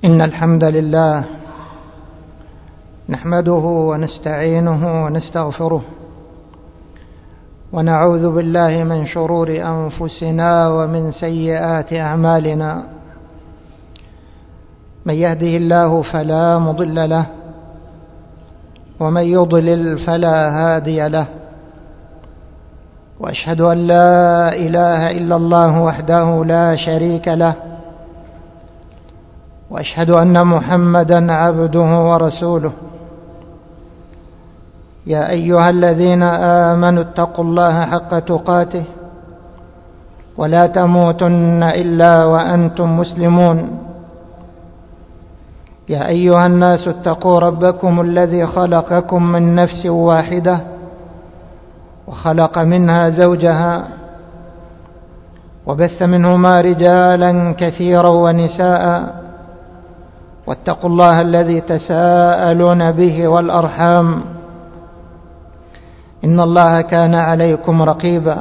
إن الحمد لله نحمده ونستعينه ونستغفره ونعوذ بالله من شرور أنفسنا ومن سيئات أعمالنا. من يهده الله فلا مضل له ومن يضلل فلا هادي له، وأشهد أن لا إله إلا الله وحده لا شريك له، وأشهد أن محمدا عبده ورسوله. يا أيها الذين آمنوا اتقوا الله حق تقاته ولا تموتن إلا وأنتم مسلمون. يا أيها الناس اتقوا ربكم الذي خلقكم من نفس واحدة وخلق منها زوجها وبث منهما رجالا كثيرا ونساء، واتقوا الله الذي تساءلون به والأرحام إن الله كان عليكم رقيبا.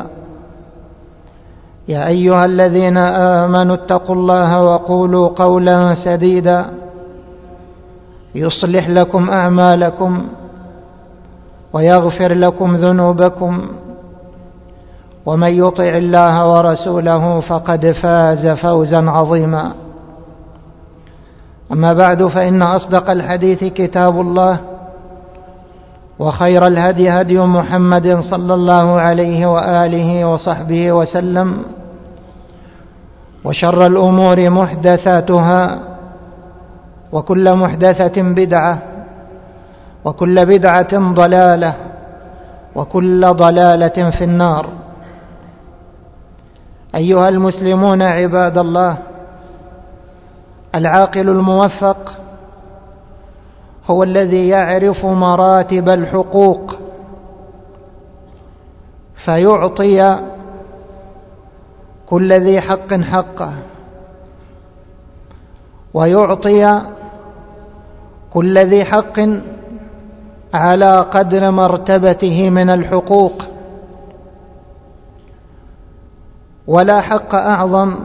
يا أيها الذين آمنوا اتقوا الله وقولوا قولا سديدا يصلح لكم أعمالكم ويغفر لكم ذنوبكم، ومن يطع الله ورسوله فقد فاز فوزا عظيما. أما بعد، فإن أصدق الحديث كتاب الله، وخير الهدي هدي محمد صلى الله عليه وآله وصحبه وسلم، وشر الأمور محدثاتها، وكل محدثة بدعة، وكل بدعة ضلالة، وكل ضلالة في النار. أيها المسلمون عباد الله، العاقل الموفق هو الذي يعرف مراتب الحقوق فيعطي كل ذي حق حقه، ويعطي كل ذي حق على قدر مرتبته من الحقوق. ولا حق أعظم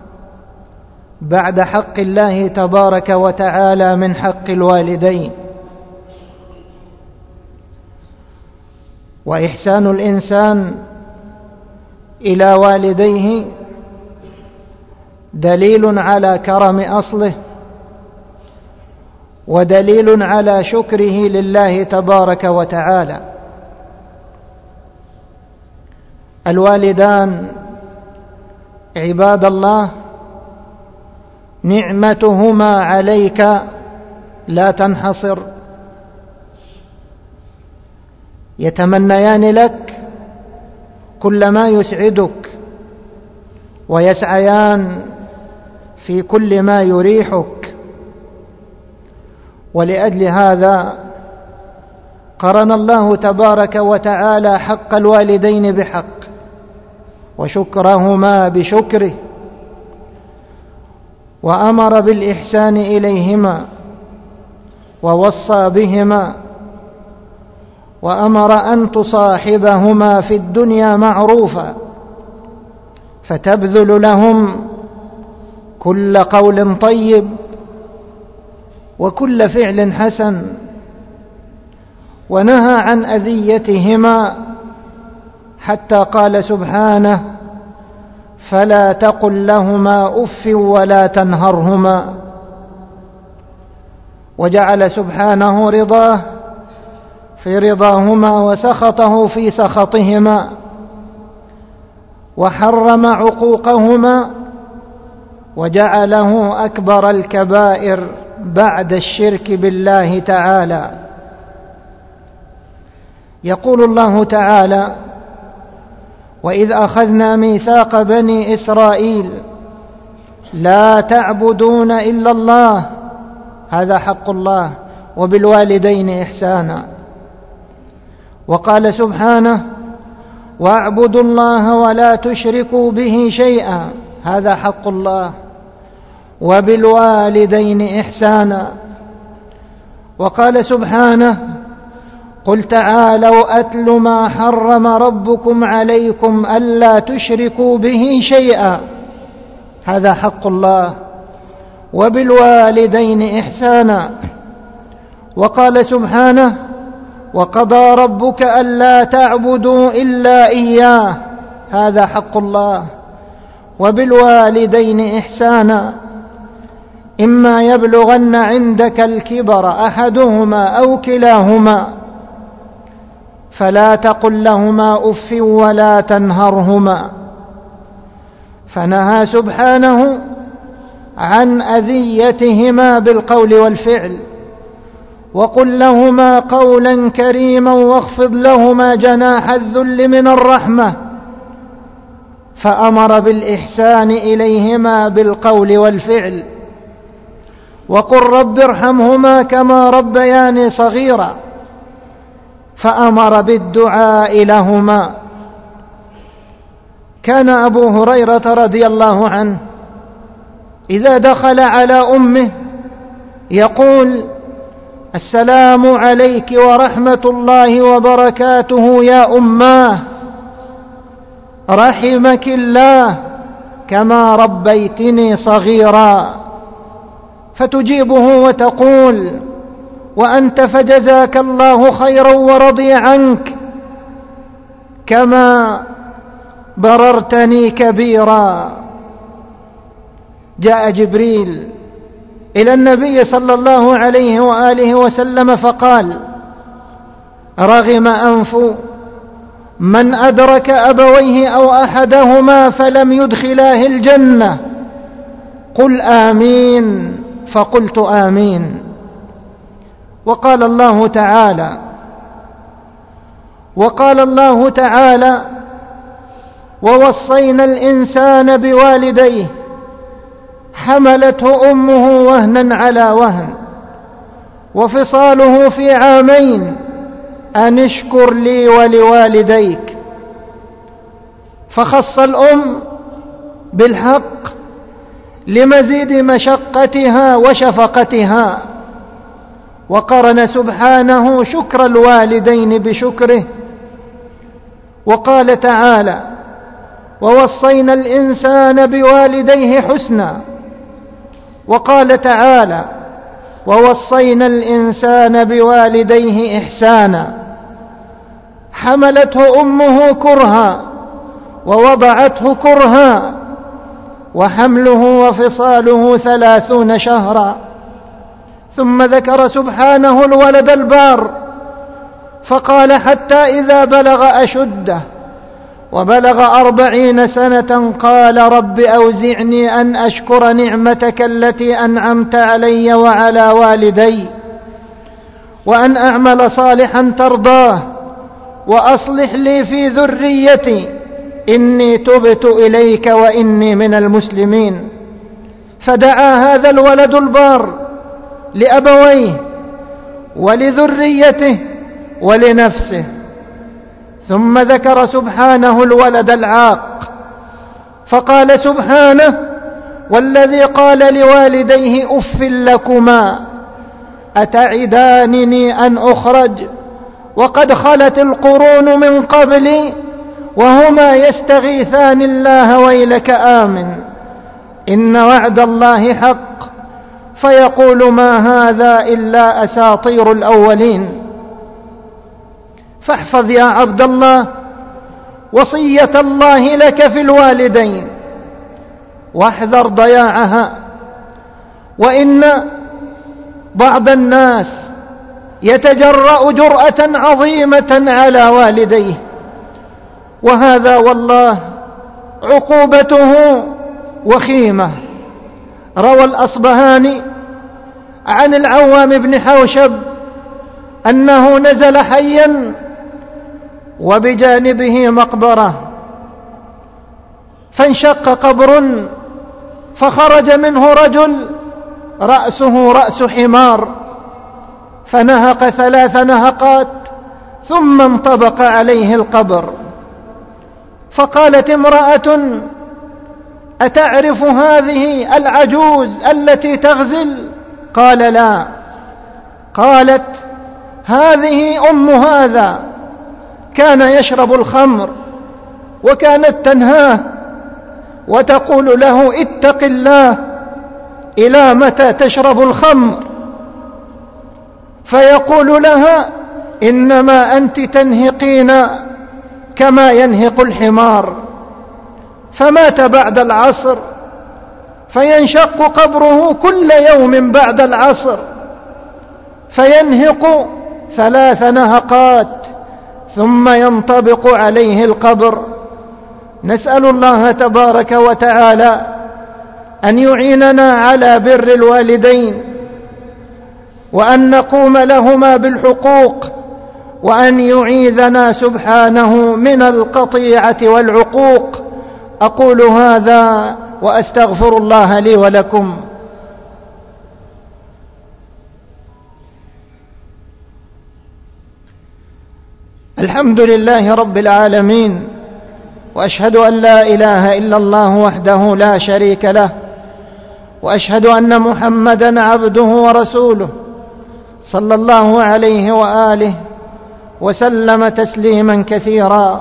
بعد حق الله تبارك وتعالى من حق الوالدين. وإحسان الإنسان إلى والديه دليل على كرم أصله، ودليل على شكره لله تبارك وتعالى. الوالدان عباد الله نعمتهما عليك لا تنحصر، يتمنيان لك كل ما يسعدك، ويسعيان في كل ما يريحك. ولأجل هذا قرن الله تبارك وتعالى حق الوالدين بحق، وشكرهما بشكره، وأمر بالإحسان إليهما، ووصى بهما، وأمر أن تصاحبهما في الدنيا معروفا، فتبذل لهم كل قول طيب وكل فعل حسن، ونهى عن أذيتهما، حتى قال سبحانه: فلا تقل لهما أف ولا تنهرهما. وجعل سبحانه رضاه في رضاهما وسخطه في سخطهما، وحرم عقوقهما، وجعله أكبر الكبائر بعد الشرك بالله تعالى. يقول الله تعالى: وإذ أخذنا ميثاق بني إسرائيل لا تعبدون إلا الله، هذا حق الله، وبالوالدين إحسانا. وقال سبحانه: واعبدوا الله ولا تشركوا به شيئا، هذا حق الله، وبالوالدين إحسانا. وقال سبحانه: قل تعالوا أتل ما حرم ربكم عليكم ألا تشركوا به شيئا، هذا حق الله، وبالوالدين إحسانا. وقال سبحانه: وقضى ربك ألا تعبدوا إلا إياه، هذا حق الله. وبالوالدين إحسانا، إما يبلغن عندك الكبر أحدهما أو كلاهما فلا تقل لهما أف ولا تنهرهما. فنهى سبحانه عن أذيتهما بالقول والفعل. وقل لهما قولا كريما واخفض لهما جناح الذل من الرحمة، فأمر بالإحسان إليهما بالقول والفعل. وقل رب ارحمهما كما ربياني صغيرا، فأمر بالدعاء لهما. كان أبو هريرة رضي الله عنه إذا دخل على أمه يقول: السلام عليك ورحمة الله وبركاته يا أماه، رحمك الله كما ربيتني صغيرا. فتجيبه وتقول: وأنت فجزاك الله خيرا ورضي عنك كما بررتني كبيرا. جاء جبريل إلى النبي صلى الله عليه وآله وسلم فقال: رغم أنف من أدرك أبويه أو أحدهما فلم يدخلاه الجنة، قل آمين. فقلت آمين. وقال الله تعالى: ووصينا الإنسان بوالديه حملته أمه وهنا على وهن وفصاله في 2 عام أن اشكر لي ولوالديك. فخص الأم بالحق لمزيد مشقتها وشفقتها، وقرن سبحانه شكر الوالدين بشكره. وقال تعالى: ووصينا الإنسان بوالديه حسنا. وقال تعالى: ووصينا الإنسان بوالديه إحسانا. حملته أمه كرها ووضعته كرها، وحمله وفصاله 30 شهرا. ثم ذكر سبحانه الولد البار فقال: حتى إذا بلغ أشده وبلغ 40 سنة قال: رب أوزعني أن أشكر نعمتك التي أنعمت علي وعلى والدي وأن أعمل صالحا ترضاه وأصلح لي في ذريتي إني تبت إليك وإني من المسلمين. فدعا هذا الولد البار لأبويه ولذريته ولنفسه. ثم ذكر سبحانه الولد العاق فقال سبحانه: والذي قال لوالديه أف لكما أتعدانني أن أخرج وقد خلت القرون من قبلي وهما يستغيثان الله ويلك آمن إن وعد الله حق فيقول ما هذا إلا أساطير الأولين. فاحفظ يا عبد الله وصية الله لك في الوالدين واحذر ضياعها. وإن بعض الناس يتجرأ جرأة عظيمة على والديه، وهذا والله عقوبته وخيمة. روى الأصبهاني عن العوام بن حوشب أنه نزل حيا وبجانبه مقبرة، فانشق قبر فخرج منه رجل رأسه رأس حمار فنهق 3 نهقات ثم انطبق عليه القبر. فقالت امرأة: أتعرف هذه العجوز التي تغزل؟ قال: لا. قالت: هذه أم هذا، كان يشرب الخمر وكانت تنهاه وتقول له: اتق الله إلى متى تشرب الخمر؟ فيقول لها: إنما أنت تنهقين كما ينهق الحمار. فمات بعد العصر، فينشق قبره كل يوم بعد العصر، فينهق 3 نهقات ثم ينطبق عليه القبر. نسأل الله تبارك وتعالى أن يعيننا على بر الوالدين، وأن نقوم لهما بالحقوق، وأن يعيذنا سبحانه من القطيعة والعقوق. أقول هذا وأستغفر الله لي ولكم. الحمد لله رب العالمين، وأشهد أن لا إله إلا الله وحده لا شريك له، وأشهد أن محمدًا عبده ورسوله صلى الله عليه وآله وسلم تسليما كثيرا.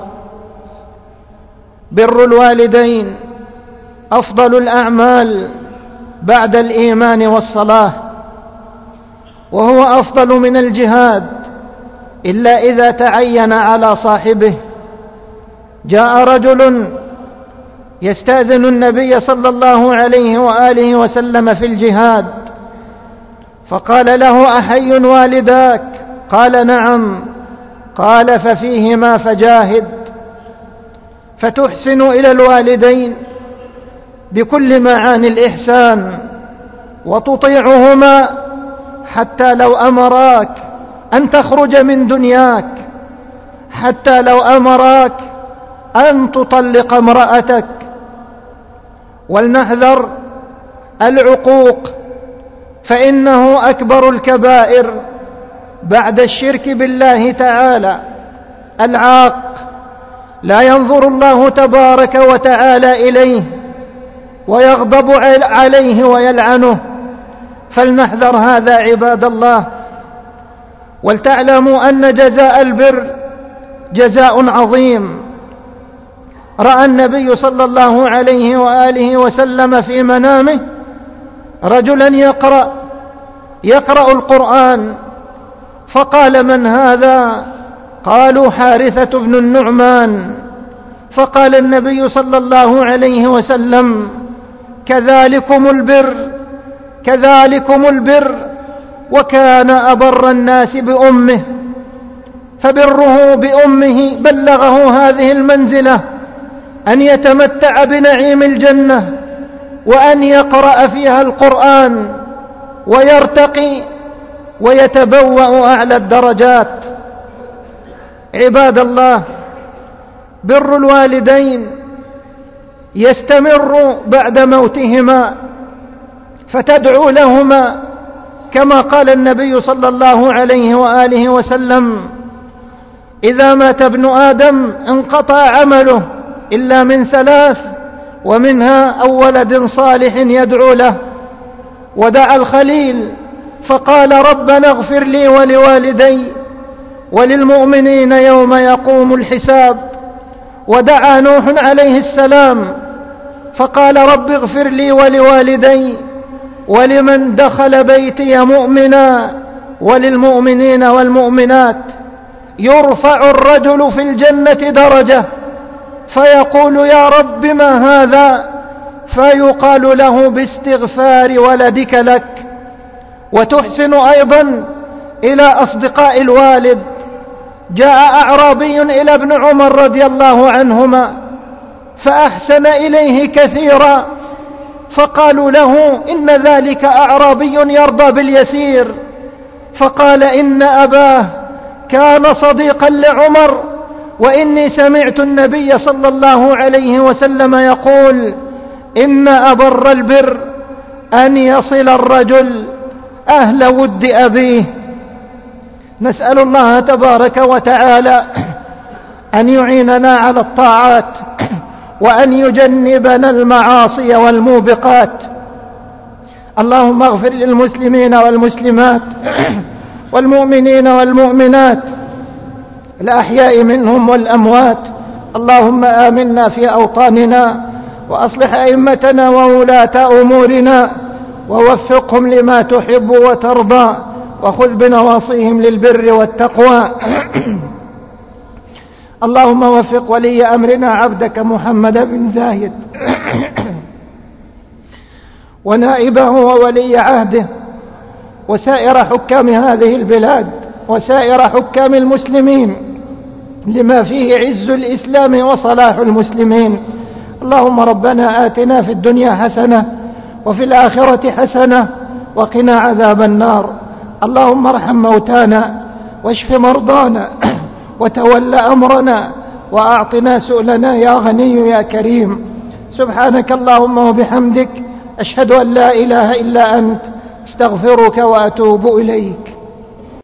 بر الوالدين أفضل الأعمال بعد الإيمان والصلاة، وهو أفضل من الجهاد إلا إذا تعين على صاحبه. جاء رجل يستأذن النبي صلى الله عليه وآله وسلم في الجهاد، فقال له: أحي والداك؟ قال: نعم. قال: ففيهما فجاهد. فتحسن إلى الوالدين بكل معاني الإحسان، وتطيعهما حتى لو أمراك أن تخرج من دنياك، حتى لو أمراك أن تطلق امرأتك. ولنحذر العقوق، فإنه أكبر الكبائر بعد الشرك بالله تعالى. العاق لا ينظر الله تبارك وتعالى إليه، ويغضب عليه ويلعنه. فلنحذر هذا عباد الله. ولتعلموا أن جزاء البر جزاء عظيم. رأى النبي صلى الله عليه وآله وسلم في منامه رجلا يقرأ القرآن، فقال: من هذا؟ قالوا: حارثة بن النعمان. فقال النبي صلى الله عليه وسلم: كذلكم البر، كذلكم البر. وكان أبر الناس بأمه، فبره بأمه بلغه هذه المنزلة، أن يتمتع بنعيم الجنة، وأن يقرأ فيها القرآن ويرتقي ويتبوأ أعلى الدرجات. عباد الله، بر الوالدين يستمر بعد موتهما، فتدعو لهما كما قال النبي صلى الله عليه وآله وسلم: إذا مات ابن آدم انقطع عمله إلا من 3، ومنها أو ولد صالح يدعو له. ودعا الخليل فقال: ربنا اغفر لي ولوالدي وللمؤمنين يوم يقوم الحساب. ودعا نوح عليه السلام فقال: رب اغفر لي ولوالدي ولمن دخل بيتي مؤمنا وللمؤمنين والمؤمنات. يرفع الرجل في الجنة درجة فيقول: يا رب ما هذا؟ فيقال له: باستغفار ولدك لك. وتحسن أيضا إلى أصدقاء الوالد. جاء أعرابي إلى ابن عمر رضي الله عنهما فأحسن إليه كثيرا، فقالوا له: إن ذلك أعرابي يرضى باليسير. فقال: إن أباه كان صديقا لعمر، وإني سمعت النبي صلى الله عليه وسلم يقول: إن أبر البر أن يصل الرجل أهل ود أبيه. نسأل الله تبارك وتعالى أن يعيننا على الطاعات، وأن يجنبنا المعاصي والموبقات. اللهم اغفر للمسلمين والمسلمات والمؤمنين والمؤمنات الأحياء منهم والأموات. اللهم آمنا في أوطاننا، وأصلح أئمتنا وولاة أمورنا، ووفقهم لما تحب وترضى، وخذ بنواصيهم للبر والتقوى. اللهم وفق ولي أمرنا عبدك محمد بن زايد ونائبه وولي عهده وسائر حكام هذه البلاد وسائر حكام المسلمين لما فيه عز الإسلام وصلاح المسلمين. اللهم ربنا آتنا في الدنيا حسنة وفي الآخرة حسنة وقنا عذاب النار. اللهم ارحم موتانا واشف مرضانا وتول أمرنا وأعطنا سؤلنا يا غني يا كريم. سبحانك اللهم وبحمدك، أشهد أن لا إله إلا أنت، استغفرك وأتوب إليك.